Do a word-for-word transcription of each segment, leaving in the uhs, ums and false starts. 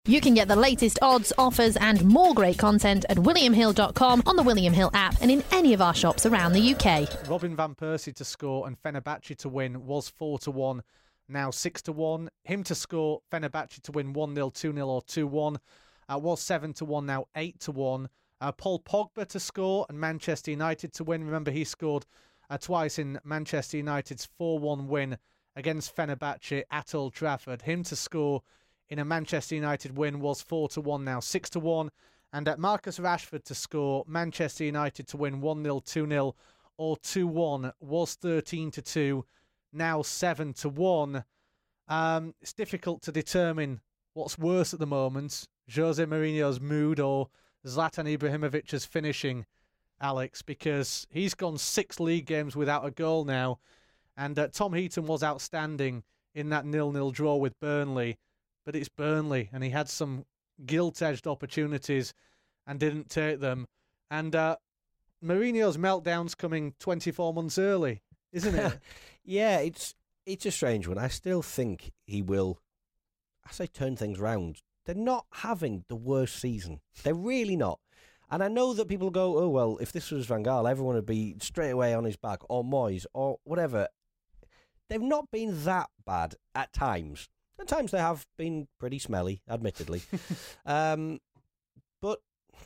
You can get the latest odds, offers and more great content at william hill dot com, on the William Hill app and in any of our shops around the U K. Robin van Persie to score and Fenerbahce to win was four to one, now six to one. Him to score, Fenerbahce to win one nil, two nil or two one uh, was seven to one, now eight to one. Uh, Paul Pogba to score and Manchester United to win. Remember, he scored uh, twice in Manchester United's four one win against Fenerbahce at Old Trafford. Him to score in a Manchester United win was four to one, now six to one. And at Marcus Rashford to score, Manchester United to win one nil, two nil or two one was thirteen to two, now seven to one. Um, it's difficult to determine what's worse at the moment, Jose Mourinho's mood or Zlatan Ibrahimovic's finishing, Alex, because he's gone six league games without a goal now. And uh, Tom Heaton was outstanding in that nil nil draw with Burnley. But it's Burnley, and he had some gilt-edged opportunities and didn't take them. And uh, Mourinho's meltdown's coming twenty-four months early, isn't it? Yeah, it's it's a strange one. I still think he will, I say, turn things round. They're not having the worst season. They're really not. And I know that people go, oh, well, if this was Van Gaal, everyone would be straight away on his back, or Moyes, or whatever. They've not been that bad at times. At times they have been pretty smelly, admittedly. um, but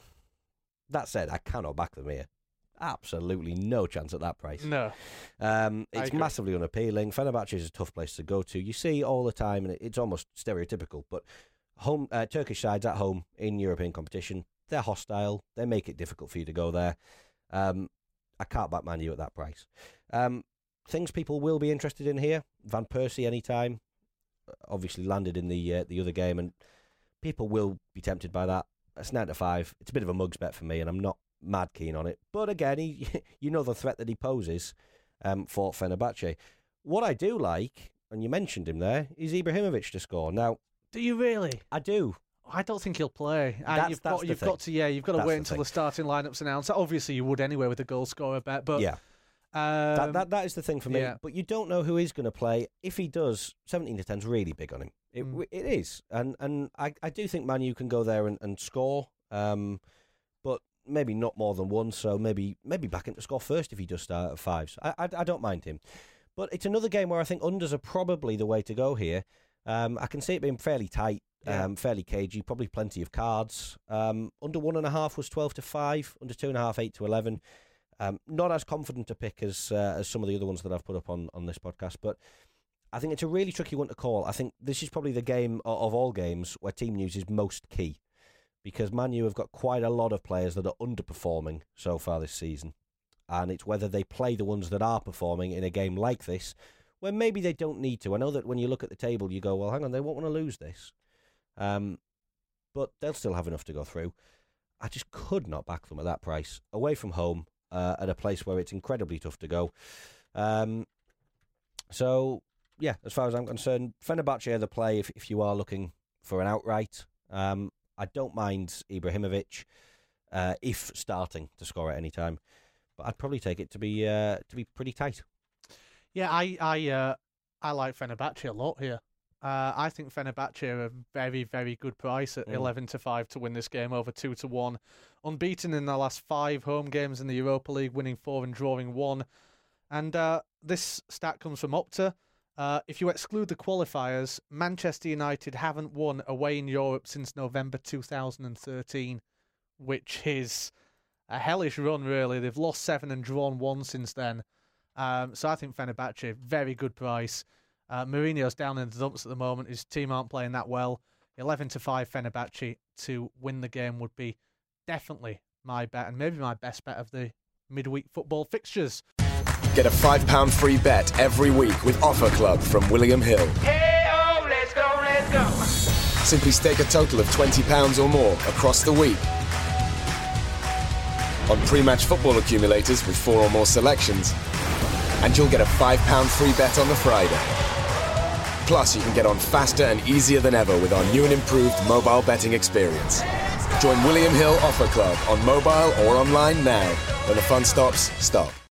that said, I cannot back them here. Absolutely no chance at that price. No. Um, it's massively unappealing. Fenerbahce is a tough place to go to. You see all the time, and it's almost stereotypical, but home uh, Turkish sides at home in European competition, they're hostile. They make it difficult for you to go there. Um, I can't back Man U at that price. Um, things people will be interested in here, Van Persie anytime. Obviously landed in the uh, the other game, and people will be tempted by that. That's nine to five. It's a bit of a mugs bet for me, and I'm not mad keen on it. But again, he, you know the threat that he poses um, for Fenerbahce. What I do like, and you mentioned him there, is Ibrahimovic to score. Now, do you really? I do. I don't think he'll play. That's, uh, you've that's got, the you've thing. got to, yeah, you've got to That's wait the until thing. the starting lineup's announced. Obviously, you would anyway with the goal scorer bet, but Yeah. um, That, that that is the thing for me. yeah. But you don't know who is going to play. If he does, seventeen to ten is really big on him. It Mm. it is, and and I, I do think Man U can go there and, and score, um, but maybe not more than one. So maybe maybe back him to score first if he does start at fives. I, I I don't mind him, but it's another game where I think unders are probably the way to go here. Um, I can see it being fairly tight, Yeah. um, fairly cagey, probably plenty of cards. Um, under one and a half was twelve to five. Under two and a half, eight to eleven. Um, not as confident a pick as uh, as some of the other ones that I've put up on, on this podcast, but I think it's a really tricky one to call. I think this is probably the game of, of all games where team news is most key, because Man U have got quite a lot of players that are underperforming so far this season, and it's whether they play the ones that are performing in a game like this, where maybe they don't need to. I know that when you look at the table, you go, well, hang on, they won't want to lose this, um, but they'll still have enough to go through. I just could not back them at that price, away from home, uh, at a place where it's incredibly tough to go. Um, so... Yeah, as far as I'm concerned, Fenerbahce are the play if, if you are looking for an outright. Um, I don't mind Ibrahimovic uh, if starting to score at any time, but I'd probably take it to be uh, to be pretty tight. Yeah, I I uh, I like Fenerbahce a lot here. Uh, I think Fenerbahce are a very, very good price at Mm. eleven to five to win this game over two to one. Unbeaten in their last five home games in the Europa League, winning four and drawing one. And uh, this stat comes from Opta. Uh, if you exclude the qualifiers, Manchester United haven't won away in Europe since November two thousand thirteen, which is a hellish run, really. They've lost seven and drawn one since then. Um, so I think Fenerbahce, very good price. Uh, Mourinho's down in the dumps at the moment. His team aren't playing that well. eleven to five Fenerbahce to win the game would be definitely my bet, and maybe my best bet of the midweek football fixtures. Get a five pound free bet every week with Offer Club from William Hill. Hey, oh, let's go, let's go. Simply stake a total of twenty pounds or more across the week on pre-match football accumulators with four or more selections, and you'll get a five pound free bet on the Friday. Plus, you can get on faster and easier than ever with our new and improved mobile betting experience. Join William Hill Offer Club on mobile or online now. When the fun stops, stop.